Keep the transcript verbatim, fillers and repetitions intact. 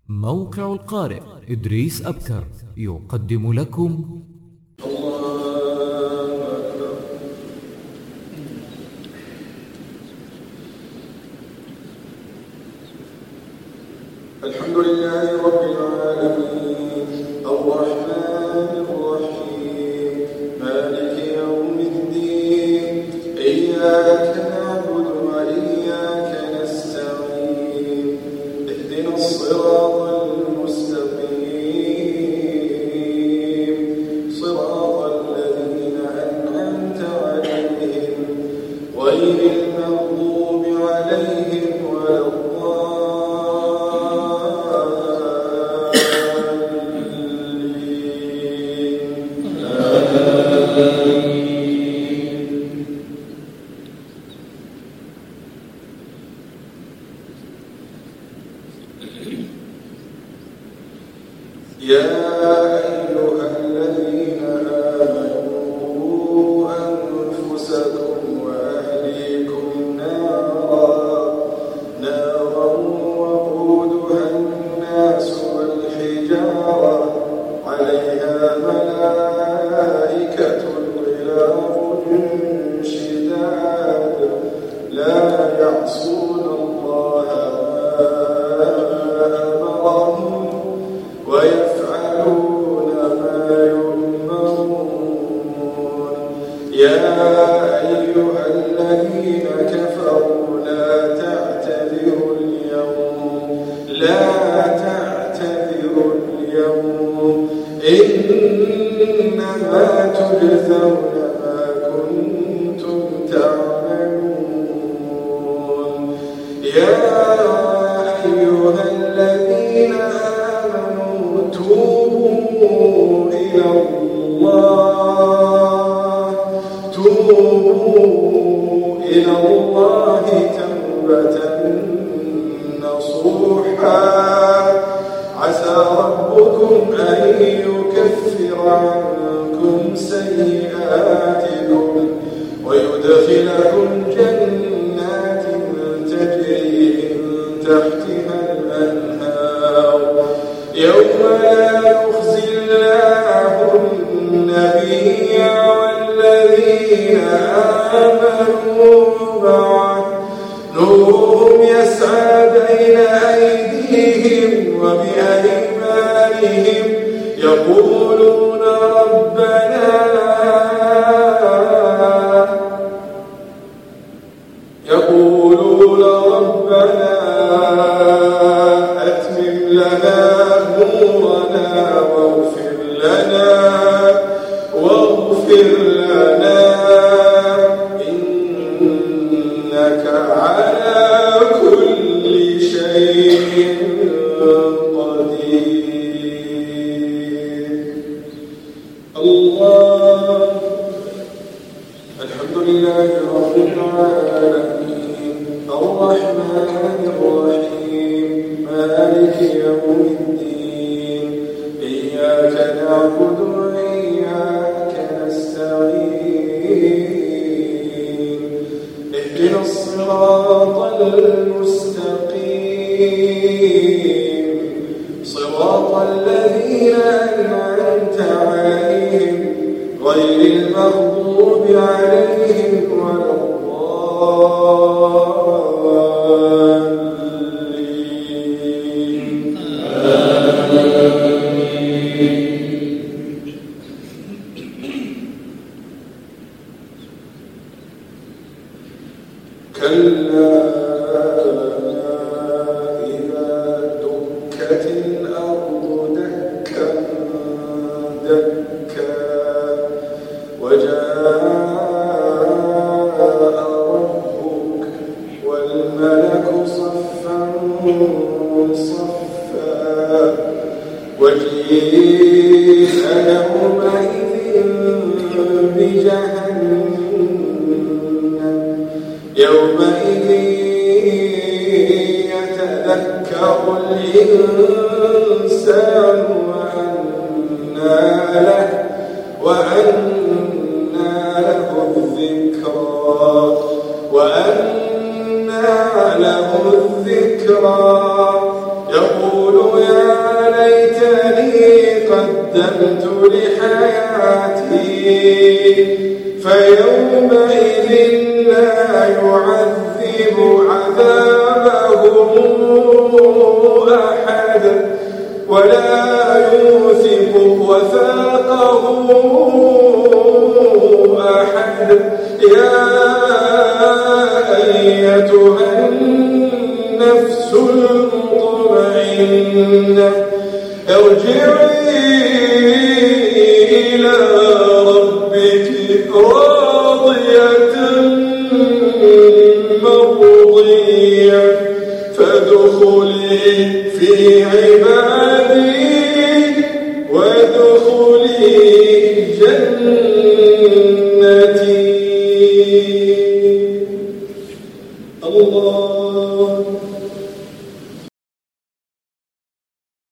موقع القارئ إدريس أبكر يقدم لكم الحمد لله رب العالمين الرحمن الرحيم مالك يوم الدين إياك نعبد وإياك نستعين اهدنا الصراط المستقيم صراط الذين أنعمت عليهم غير المغضوب عليهم ولا يا أيها الذين آمنوا أنفسكم وأهليكم نارا نارا وقودها الناس والحجارة عليها ملائكة غلاظ شداد لا يعصون الله ما أمرهم ويفعلون ما يؤمرون يا أيها الذين كفروا لا تعتذروا اليوم لا تعتذروا اليوم إنما تجزون ما كنتم تعملون يا أيها الذين آمنوا توبوا إلى الله توبوا إلى الله توبة نصوحا عسى ربكم أن يكفر عنكم سيئاتكم ويدخلكم جنات تجري من تحتها الأنهار يوم لا يخزي الله النبي والذين آمنوا معه نورهم يسعى بين أيديهم وبأيمانهم يقولون ربنا يقولون ربنا أتمم لنا نورنا واغفر لنا واغفر لنا إنك على كل شيء قدير. الله الحمد لله رب العالمين الرحمن الرحيم مالك يوم الدين إياك نعبد وإياك نستعين اهدنا الصراط المستقيم صراط الذين أنعمت عليهم غير المغضوب عليهم ولا الضالين كلا إذا دكت الأرض دكا دكا وجاء ربك والملك صفا صفا وجيء يومئذ بجهنم يومئذ يتذكر الإنسان وأنى له وأنى له الذكرى وأنى له الذكرى يقول يا قدمت لحياتي فيومئذ لا يعذب عذابه أحد ولا يوثق وثاقه أحد. يا أيتها النفس المطمئنة ارجعي إلى ربك راضية مرضية فادخلي في عبادي وادخلي جنتي.